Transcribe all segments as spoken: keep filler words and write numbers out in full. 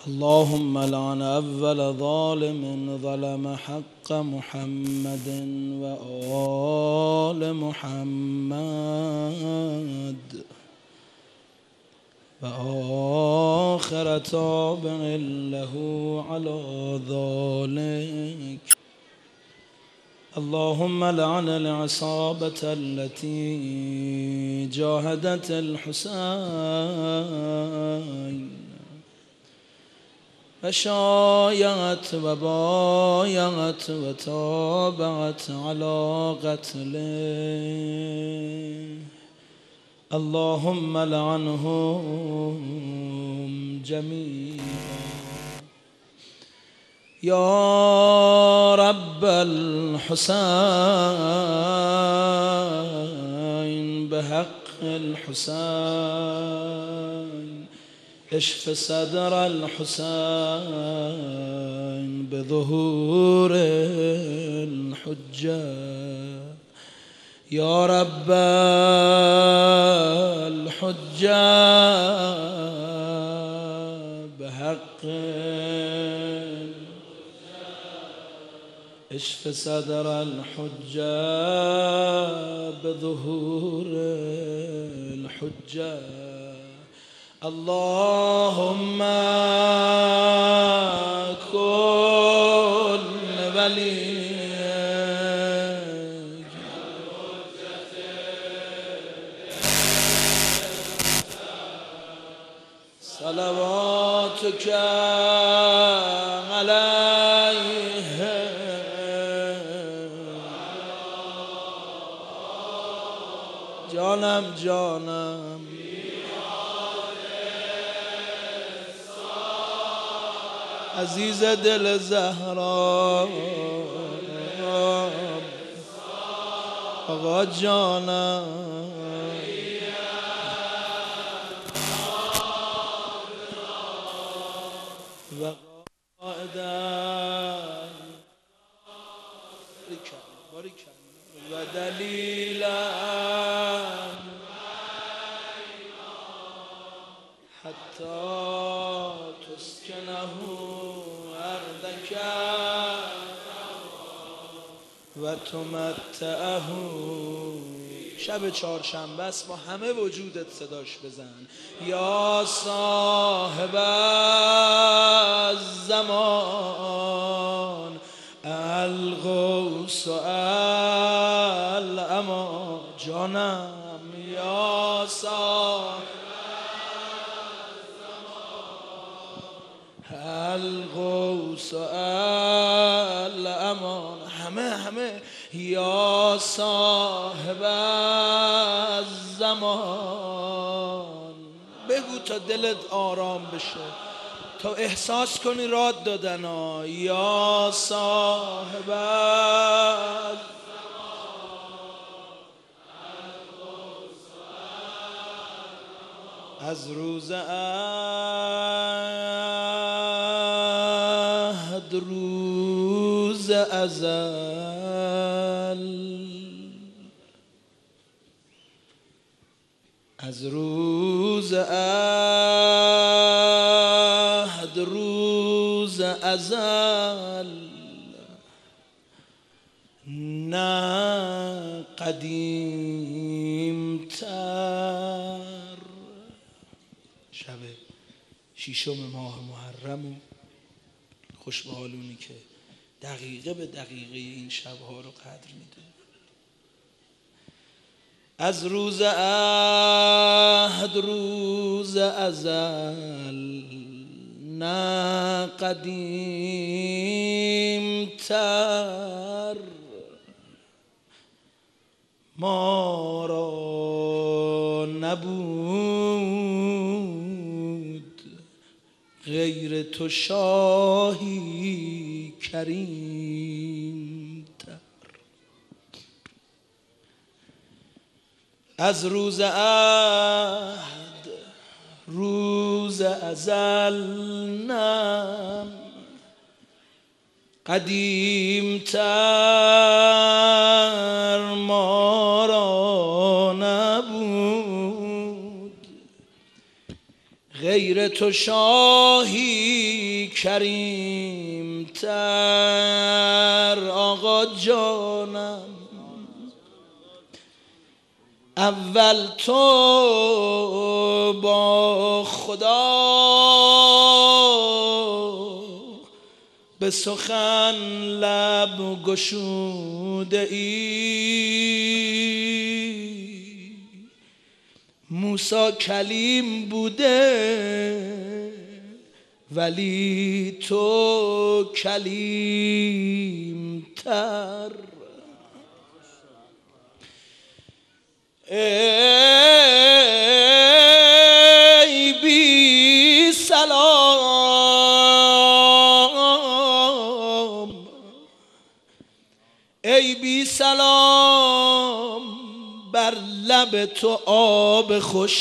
اللهم لعن أول ظالم ظلم حق محمد وآل محمد وآخر تابع له على ذلك. اللهم لعن العصابة التي جاهدت الحسين وشايعت وبايعت وتابعت على قتله. اللهم لعنهم جميعا. يا رب الحسين بحق الحسين اشف صدر الحسين بظهور الحجة. يا رب الحجة بحق اشف صدر الحجة بظهور الحجة. اللهم كن وليك صلواتك عليه جانم جانم عزیز دل زهرا آقا جانم و قائدن و دلیلن حتی تسکنه و تمتعه. شب چهارشنبه است، با همه وجودت صداش بزن. یا صاحب الزمان الغوث الامان جانم. یا صاحب الغوث الامان. همه همه یا صاحب الزمان. بگو تا دلت آرام بشه، تا احساس کنی راد دادن ها. یا صاحب الزمان از روز عهد روز ازل، از روز عهد روز ازل نه قدیم تر. شب شیشم ماه محرم و خوش به حالونی که دقیقه به دقیقه این شبها رو قدر میده. از روز عهد روز ازل نه قدیم تر ما را نبود غیر تو شاهی کریم تر. از روز عهد روز ازل نم قدیم تر ما را نبود غیر تو شاهی کریم تر آقا جانم، اول تو با خدا به سخن لب گشوده ای، موسی کلیم بوده ولی تو کلیم تر. ای بی سلام، ای بی سلام، بر لب تو آب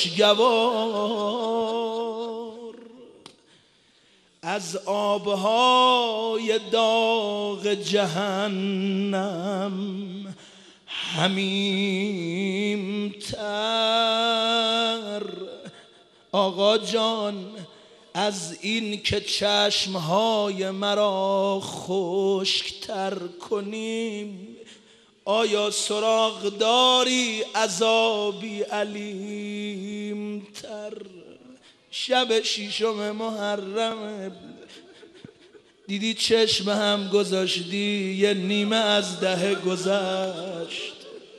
خوشگوار، از آبهای داغ جهنم حمیم تر. آقا جان از این که چشمهای مرا خشکتر کنیم، آیا سراغ داری عذابی علیم تر؟ شب شیشم محرم دیدی چشم هم گذاشتی، یه نیمه از ده گذشت.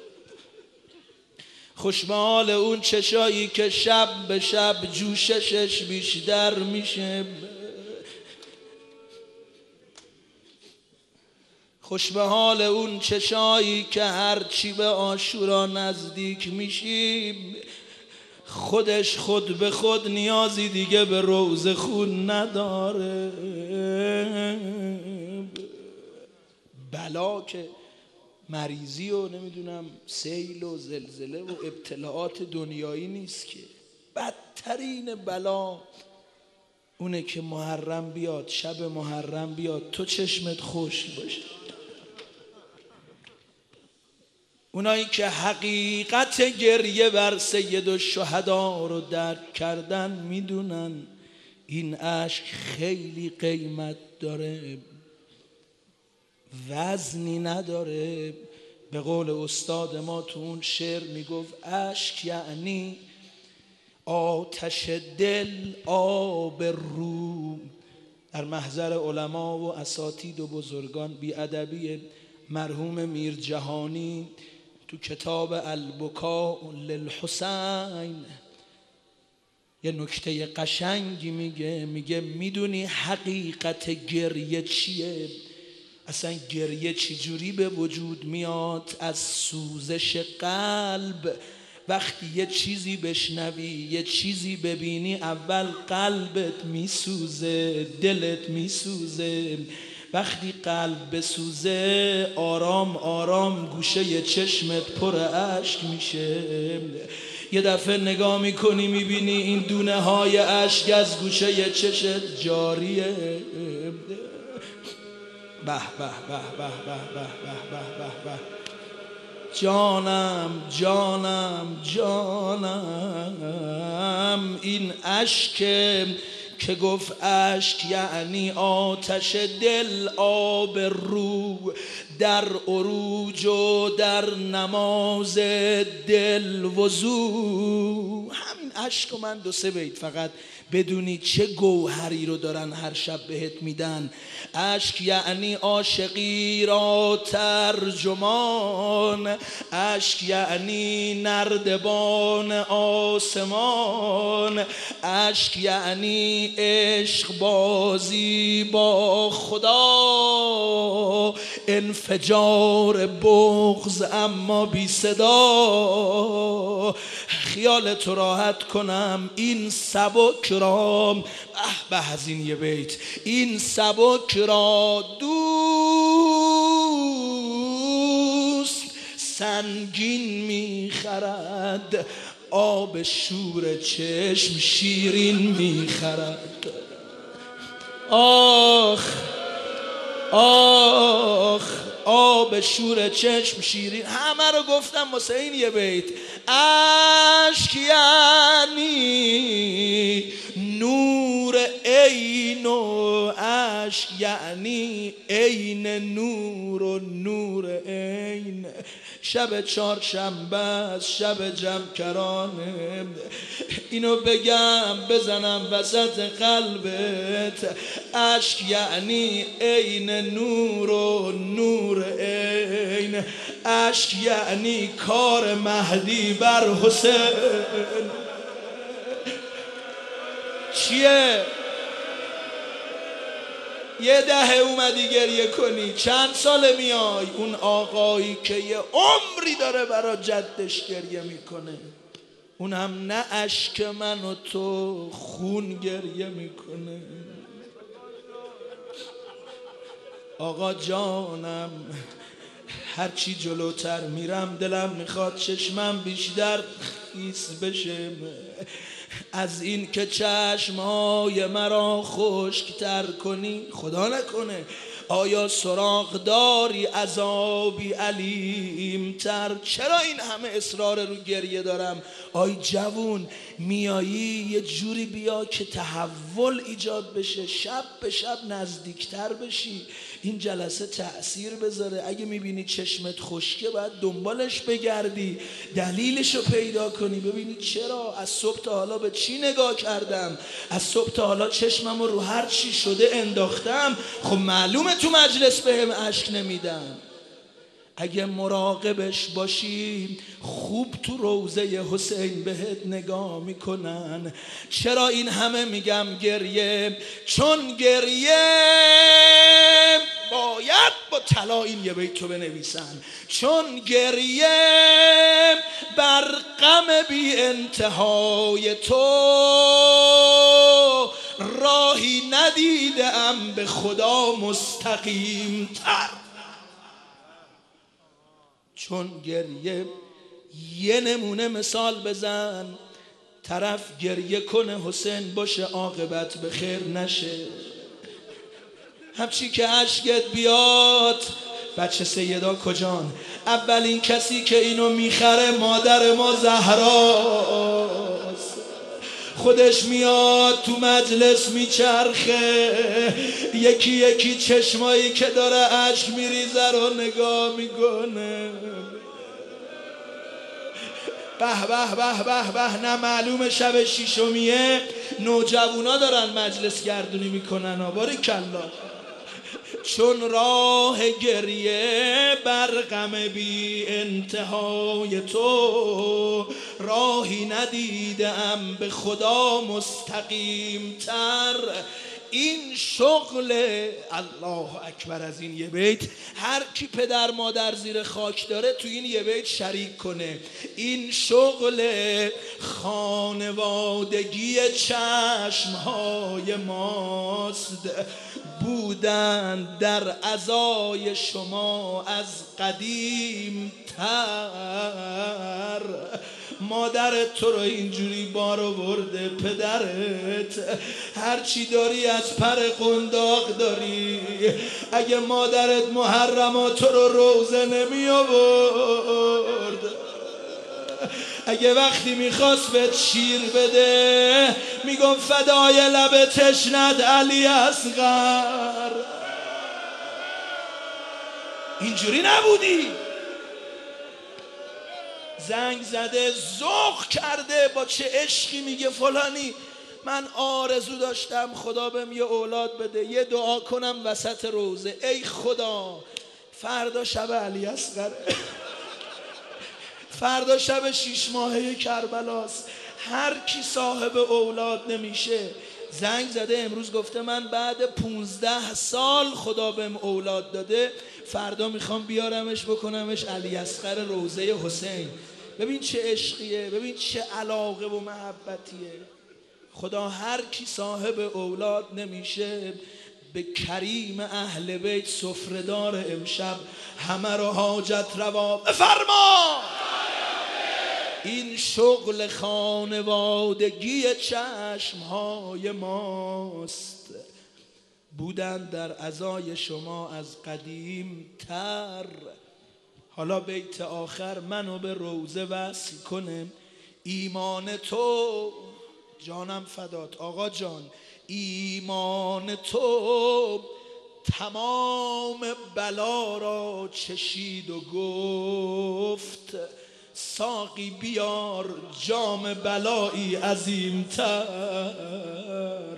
خوش به حال اون چشایی که شب به شب جوششش بیشتر میشه، خوش به حال اون چشایی که هرچی به عاشورا نزدیک میشیم خودش خود به خود نیازی دیگه به روز خون نداره. بلا که مریضی و نمیدونم سیل و زلزله و ابتلاعات دنیایی نیست که، بدترین بلا اونه که محرم بیاد، شب محرم بیاد تو چشمت خشک باشه. اونایی که حقیقت گریه بر سید الشهدا رو درک کردن میدونن این اشک خیلی قیمت داره، وزنی نداره. به قول استاد ما تو اون شعر میگفت اشک یعنی آتش دل آب رو. در محضر علما و اساتید و بزرگان بی‌ادبی مرحوم میر جهانی تو کتاب البکاء للحسین یه نکته قشنگی میگه، میگه میدونی حقیقت گریه چیه؟ اصلا گریه چجوری به وجود میاد؟ از سوزش قلب. وقتی یه چیزی بشنوی، یه چیزی ببینی، اول قلبت میسوزه، دلت میسوزه. وقتی قلب بسوزه آرام آرام گوشه چشمت پر اشک میشه. یه دفعه نگاه میکنی میبینی این دونه های اشک از گوشه چشت جاریه. به به به به به به به به به جانم جانم جانم، این اشک که گفت اشک یعنی آتش دل آب رو، در عروج و در نماز دل وضو. همین اشک و من دو سه بیت فقط بدونی چه گوهری رو دارن هر شب بهت میدن. اشک یعنی عاشقی را ترجمان، اشک یعنی نردبان آسمان، اشک یعنی عشق بازی با خدا، انفجار بغض اما بی صدا. خیال تو راحت کنم این سبک را، به به از این یه بیت، این سبک را دوست سنگین میخرد، آب شور چشم شیرین میخرد. آخ آخ آب شور چشم شیرین. همه رو گفتم واسه این یه بیت. اشک یعنی نور عین و اشک یعنی عین نور و نور عین. شب چهارشنبه است، شب جمکرانه، اینو بگم بزنم وسط قلبت. اشک یعنی عین نور و نور عین. اشک یعنی کار مهدی بر حسین. چیه؟ یه دهه اومدی گریه کنی، چند ساله میای؟ اون آقایی که یه عمری داره برا جدش گریه میکنه، اون هم نه اشک من و تو، خون گریه میکنه. آقا جانم، هرچی جلوتر میرم دلم میخواد چشمم بیشتر خیس بشه از این که چشمهای مرا خشکتر کنی. خدا نکنه آیا سراغ داری عذابی علیم تر؟ چرا این همه اصرار رو گریه دارم؟ آی جوون، میایی یه جوری بیا که تحول ایجاد بشه، شب به شب نزدیکتر بشی، این جلسه تأثیر بذاره. اگه میبینی چشمت خشکه باید دنبالش بگردی، دلیلش رو پیدا کنی، ببینی چرا از صبح تا حالا به چی نگاه کردم، از صبح تا حالا چشمم رو هر چی شده انداختم. خب معلومه تو مجلس بهم اشک نمیدن. اگه مراقبش باشی خوب تو روضه حسین بهت نگاه میکنن. چرا این همه میگم گریه؟ چون گریه باید با طلا این یه بیتو بنویسن. چون گریه بر غم بی انتهای تو راهی ندیدم به خدا مستقیم تر. چون گریه، یه نمونه مثال بزن، طرف گریه کنه حسین باشه عاقبت به خیر نشه. همچی که اشکت بیاد، بچه سیدا کجان؟ اولین کسی که اینو میخره مادر ما زهراست. خودش میاد تو مجلس میچرخه، یکی یکی چشمایی که داره اشک میریزه رو نگاه میکنه. به به به به به. نه معلوم شب شیشمیه نوجوانا دارن مجلس گردونی میکنن. آباری کلا. چون راه گریه بر غم بی انتهای تو راهی ندیدم به خدا مستقیم تر. این شغل، الله اکبر، از این یه بیت هر کی پدر مادر زیر خاک داره تو این یه بیت شریک کنه. این شغل خانوادگی چشمهای ماست، بودن در عزای شما از قدیم تر. مادرت تو رو اینجوری بار آورده، پدرت هرچی داری از پر قنداق داری. اگه مادرت محرمات تو رو روزه نمی آورد، اگه وقتی میخواست بهت شیر بده میگم فدای لب تشنت علی اصغر، اینجوری نبودی. زنگ زده ذوق کرده با چه عشقی میگه فلانی من آرزو داشتم خدا بهم یه اولاد بده، یه دعا کنم وسط روزه. ای خدا فردا شب علی اصغر، فردا شب شیش ماهه کربلاست. هر کی صاحب اولاد نمیشه زنگ زده امروز گفته من بعد پونزده سال خدا بهم اولاد داده، فردا میخوام بیارمش بکنمش علی اصغر روضه حسین. ببین چه عشقیه، ببین چه علاقه و محبتیه. خدا هر کی صاحب اولاد نمیشه به کریم اهل بیت سفره‌دار امشب همه رو حاجت روا بفرما. این شغل خانوادگی چشمهای ماست، بودن در عزای شما از قدیم تر. حالا بیت آخر منو به روضه وصل کنه. ایمان تو جانم فدات آقا جان، ایمان تو تمام بلا را چشید و گفت ساقی بیار جام بلایی عظیم‌تر.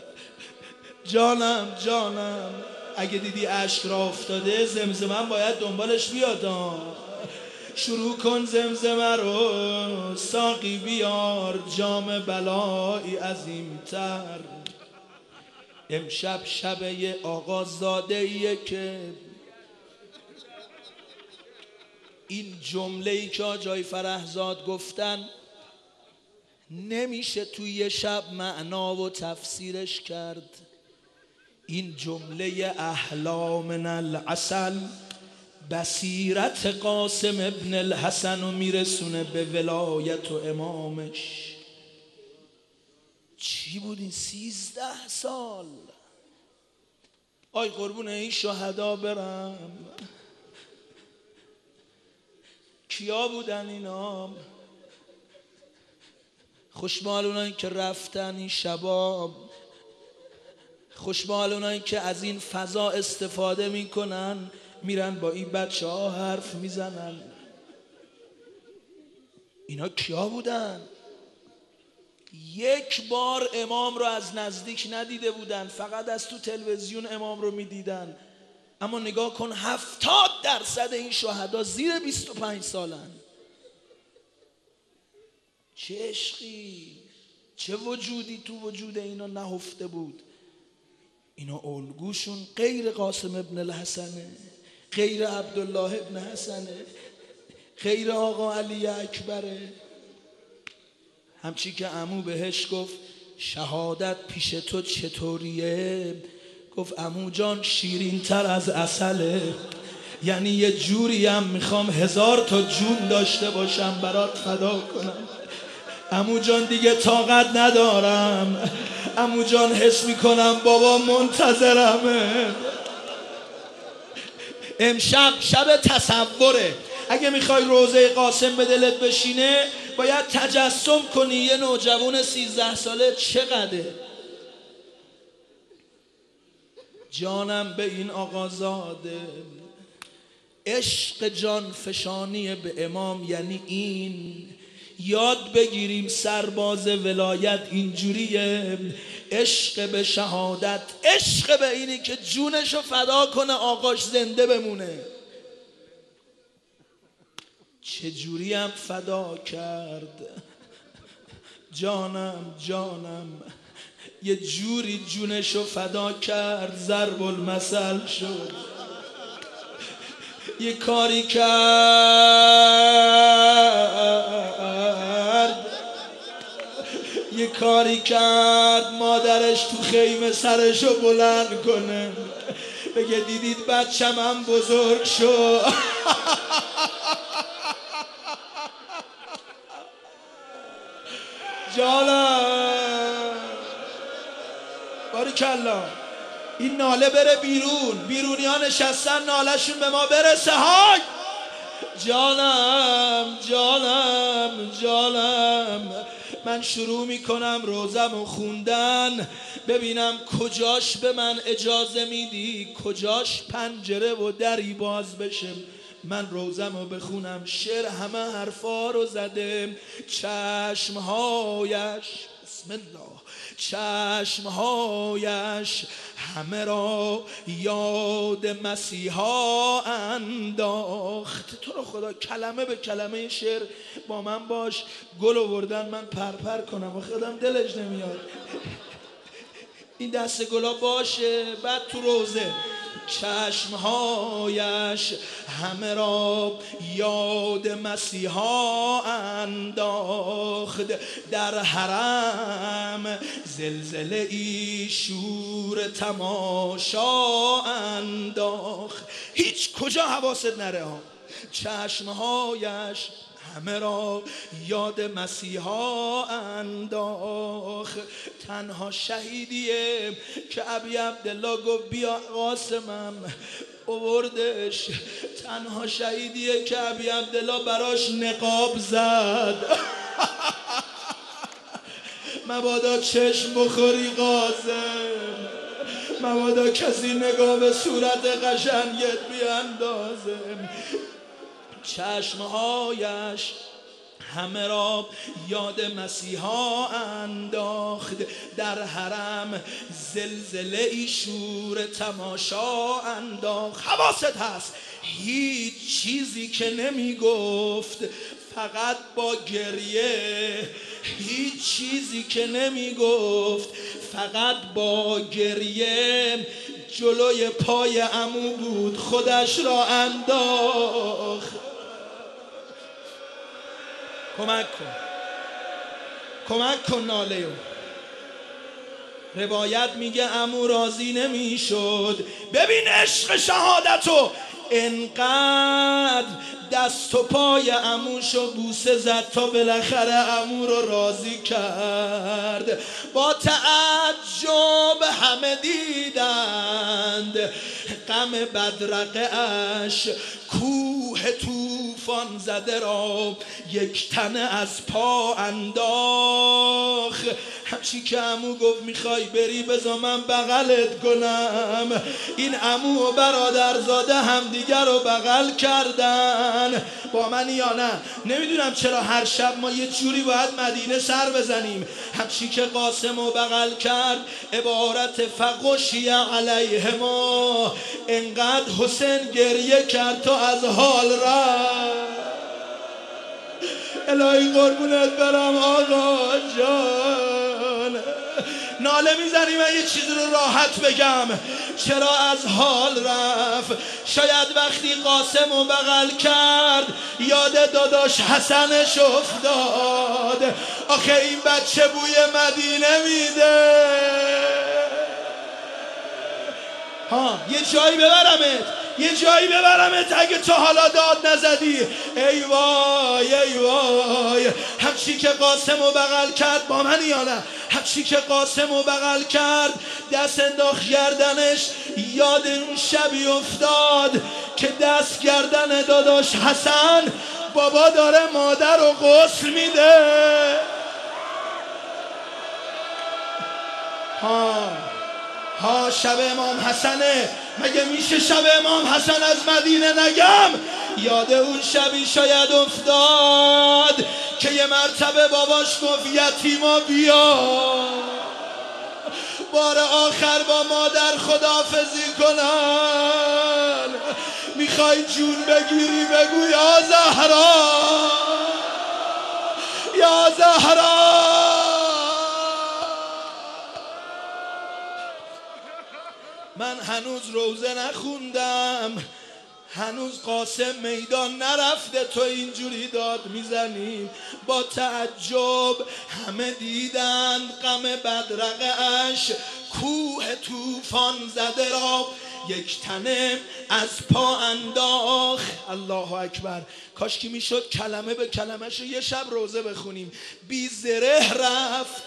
جانم جانم اگه دیدی اشک را افتاده زمزمه باید دنبالش بیاد. شروع کن زمزمه رو، ساقی بیار جام بلایی عظیم‌تر. امشب شب یه آقازاده‌ایه که این جمله‌ای که آجای فرهزاد گفتن نمیشه توی یه شب معنا و تفسیرش کرد. این جمله احلا من العسل بصیرت قاسم ابن الحسن رو میرسونه به ولایت و امامش. چی بود این سیزده سال؟ آی قربون این شهدا برم. کیا بودن اینا؟ خوشبال اونایی که رفتن این شباب، خوشبال اونایی که از این فضا استفاده میکنن میرن با این بچه ها حرف میزنن. اینا کیا بودن؟ یک بار امام رو از نزدیک ندیده بودن، فقط از تو تلویزیون امام رو میدیدن. اما نگاه کن هفتاد درصد این شهدا زیر بیست و پنج سالن. چه عشقی، چه وجودی تو وجود اینا نهفته بود. اینا الگوشون غیر قاسم ابن الحسنه، غیر عبدالله ابن حسنه، غیر آقا علی اکبره. همچی که عمو بهش گفت شهادت پیش تو چطوریه؟ گفت عمو جان شیرین تر از عسله. یعنی یه جوری هم میخوام هزار تا جون داشته باشم برات فدا کنم. عمو جان دیگه طاقت ندارم. عمو جان حس میکنم بابا منتظرمه. امشب شب تصوره. اگه میخوای روضه قاسم به دلت بشینه باید تجسم کنی یه نوجوان سیزده ساله چقدره. جانم به این آقازاده. عشق جان فشانی به امام یعنی این. یاد بگیریم سرباز ولایت اینجوریه. عشق به شهادت، عشق به اینی که جونشو فدا کنه آقاش زنده بمونه. چجوری هم فدا کرد. جانم جانم یه جوری جونشو فدا کرد ضرب المثل شد. یه کاری کرد یه کاری کرد مادرش تو خیمه سرشو بلند کنه بگه دیدید بچم هم بزرگ شد. جانم باریکالله. این ناله بره بیرون، بیرونی ها نشستن نالهشون به ما برسه. های جانم جانم جانم. من شروع میکنم روزم و خوندن ببینم کجاش به من اجازه میدی، کجاش پنجره و دری باز بشه من روزم رو بخونم. شعر همه حرفا رو زده. چشمهایش بسم الله چشمهایش همه را یاد مسیحا انداخت. تو رو خدا کلمه به کلمه شعر با من باش. گل آوردن من پرپر کنم و خودم دلش نمیاد. این دست گلا باشه. بعد تو روزه چشمهایش همه را یاد مسیحا انداخت. در حرم زلزله ای شور تماشا انداخت. هیچ کجا حواست نره ها. چشمهایش همه را یاد مسیحا انداخت. تنها شهیدیه که ابی عبدالله گفت بیا قاسمم آوردش. تنها شهیدیه که ابی عبدالله براش نقاب زد. مبادا چشم بخوری قاسم، مبادا کسی نگاه به صورت قشنگت بیاندازه. چشمهایش همه را یاد مسیحا انداخت، در حرم زلزله ای شور تماشا انداخت. حواست هست هیچ چیزی که نمی گفت، فقط با گریه، هیچ چیزی که نمی گفت فقط با گریه جلوی پای عمو بود، خودش را انداخت. کمک کن، کمک کن ناله. روایت میگه عمو راضی نمیشد. ببین عشق شهادتو، انقدر دست و پای عموشو بوسه زد تا بالاخره عمو رو راضی کرد. با تعجب همه دیدند غم بدرقه اش، کوه طوفان زده را یک تنه از پا انداخت. همچی که عمو گفت میخوای بری بذار من بغلت کنم. این عمو و برادرزاده همدیگر رو بغل کردن. با من یا نه نمیدونم چرا هر شب ما یه جوری باید مدینه سر بزنیم. همچی که قاسم رو بغل کرد عبارت فغشی علیه ما، انقدر حسین گریه کرد تا از حال رفت. الهی قربونت برم آقا جان. ناله میزنی من یه چیز رو راحت بگم چرا از حال رفت. شاید وقتی قاسم رو بغل کرد یاد داداش حسنش افتاد. آخه این بچه بوی مدینه میده. ها یه جایی ببرمت، یه جایی ببرمت اگه تو حالا داد نزدی. ای وای ای وای. همچی که قاسم رو بغل کرد، با من یا نه، همچی که قاسم رو بغل کرد دست انداخت گردنش، یاد اون شبی افتاد که دست گردن داداش حسن بابا داره مادر رو غسل میده. ها ها شب امام حسنه، مگه میشه شب امام حسن از مدینه نگم؟ یاد اون شبی شاید افتاد که یه مرتبه باباش گفت یتیما بیا بار آخر با مادر خداحافظی کنن. میخوای جون بگیری بگو یا زهرا یا زهرا. من هنوز روزه نخوندم، هنوز قاسم میدان نرفته تو اینجوری داد میزنی. با تعجب همه دیدند غم بدرقه اش، کوه طوفان زده را یک تنه از پا انداخت. الله اکبر. کاش که میشد کلمه به کلمه شو یه شب روزه بخونیم. بی زره رفت.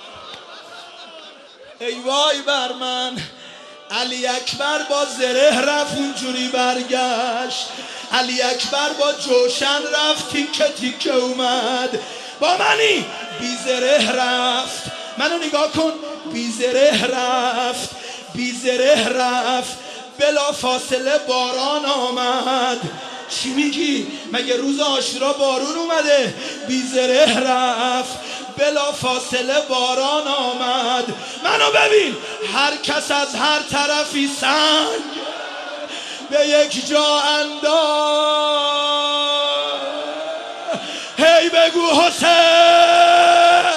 ای وای بر من. علی اکبر با زره رفت اونجوری برگشت. علی اکبر با جوشن رفت تیکه تیکه اومد. با منی بی زره رفت. منو نگاه کن. بی زره رفت، بی زره رفت. بلا فاصله باران آمد. چی میگی؟ مگه روز عاشورا بارون اومده؟ بی زره رفت، بلا فاصله باران آمد. منو ببین، هر کس از هر طرفی سنگ به یک جا انداخت. هی بگو حسین.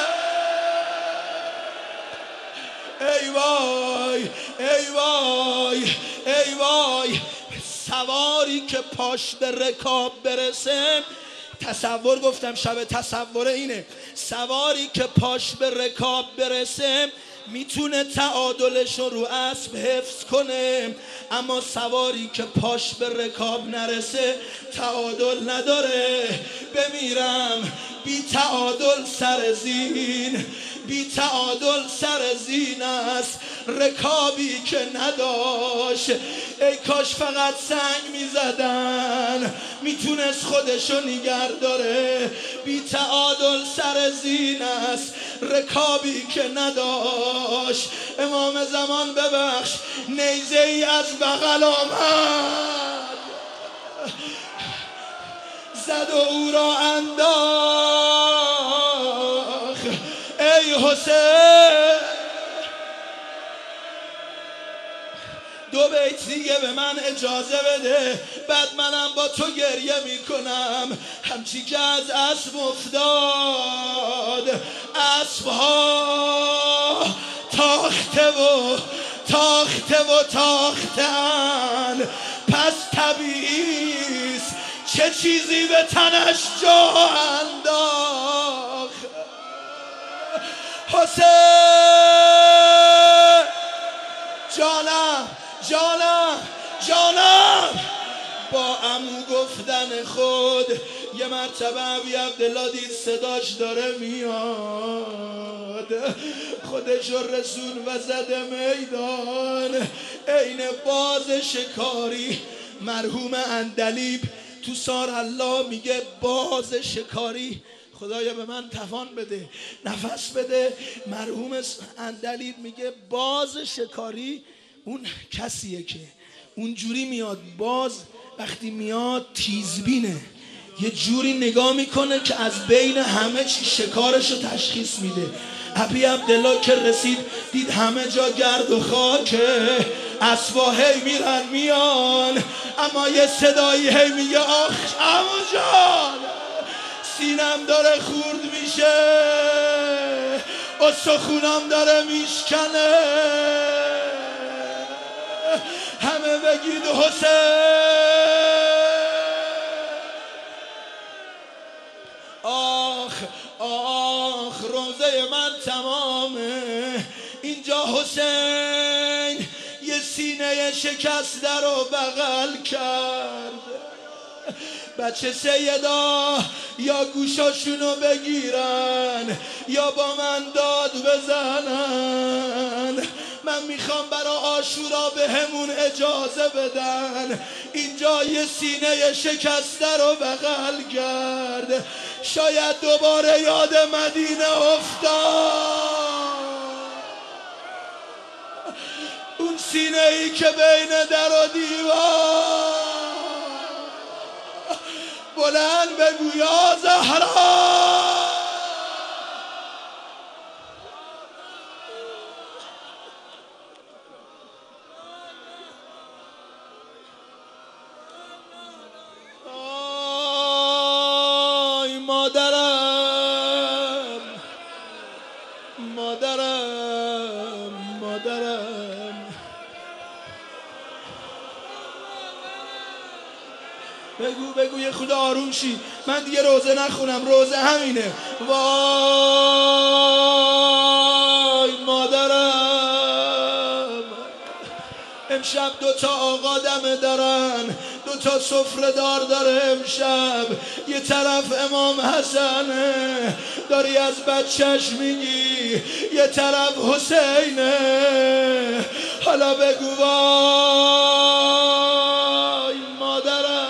ای وای ای وای ای وای. سواری که پاش به رکاب برسه، تصور گفتم شب تصور اینه، سواری که پاش به رکاب برسه میتونه تعادلش رو رو اسب حفظ کنه، اما سواری که پاش به رکاب نرسه تعادل نداره. بمیرم بی تعادل سر زین، بی تعادل سر زین است رکابی که نداشت. ای کاش فقط سنگ میزدن میتونست خودشو نگر داره. بی تعادل سر زین است رکابی که نداشت. امام زمان ببخش، نیزه ای از بغل آمد زد و او را انداخت. ای حسین، دو بیت دیگه به من اجازه بده، بعد منم با تو گریه میکنم. همچی که از اسب افتاد، اسبها تاخته و تاخته و تاختن، پس طبیعیست چه چیزی به تنش جا انداخت. حسین جانم جانم جانم، با عمو گفتن خود یه مرتبه ابی عبدالله دید صداش داره میاد، خودش رسون وسط میدان عین باز شکاری. مرحوم اندلیب تو سارالله میگه باز شکاری. خدایا به من توان بده، نفس بده. مرحوم اندلیب میگه باز شکاری اون کسیه که اونجوری میاد. باز وقتی میاد تیزبینه، یه جوری نگاه میکنه که از بین همه چی شکارشو تشخیص میده. ابی عبدالله که رسید دید همه جا گرد و خاکه، اسبا هی میرن میان، اما یه صدایی هی میگه آخ عمو جان سینم داره خورد میشه، استخونم داره میشکنه. همه بگید حسین. آخ آخ روزه من تمامه. اینجا حسین یه سینه شکسته رو بغل کرد. بچه سیدا یا گوشاشونو بگیرن یا با من داد بزنن. من میخوام برا عاشورا به همون اجازه بدن. اینجا یه سینه شکسته رو بغل کرد. شاید دوباره یاد مدینه افتاد، اون سینه ای که بین در و دیوار. بلند بگو یا زهرا. آی مادرم مادرم مادرم. بگو بگو یه خود آروم شی، من دیگه روزه نخونم، روزه همینه. وای مادرم، امشب دوتا آقا دمه دارن، دوتا سفره دار داره امشب. یه طرف امام حسنه داری از بچهش میگی، یه طرف حسینه. حالا بگو وای مادرم.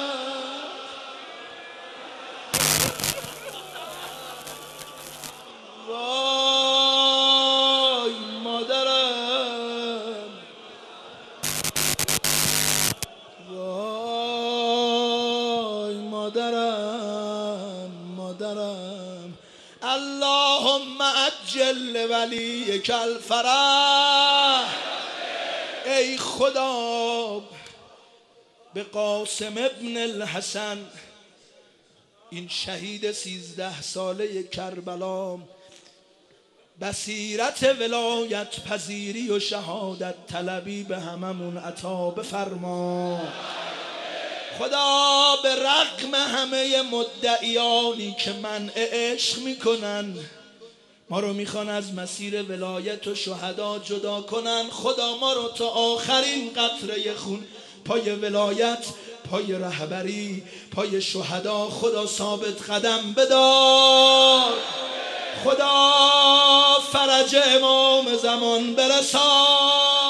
وای مادرم. وای مادرم مادرم. اللهم عجل ولیک الفرح. ای خدا به قاسم ابن الحسن، این شهید سیزده ساله کربلا، بصیرت ولایت پذیری و شهادت طلبی به هممون عطا بفرما. خدا به رغم همه مدعیانی که منع عشق میکنن، ما رو میخوان از مسیر ولایت و شهدا جدا کنن، خدا ما رو تا آخرین قطره خون پای ولایت، پای رهبری، پای شهدا خدا ثابت قدم بدار. خدا فرج امام زمان برسان.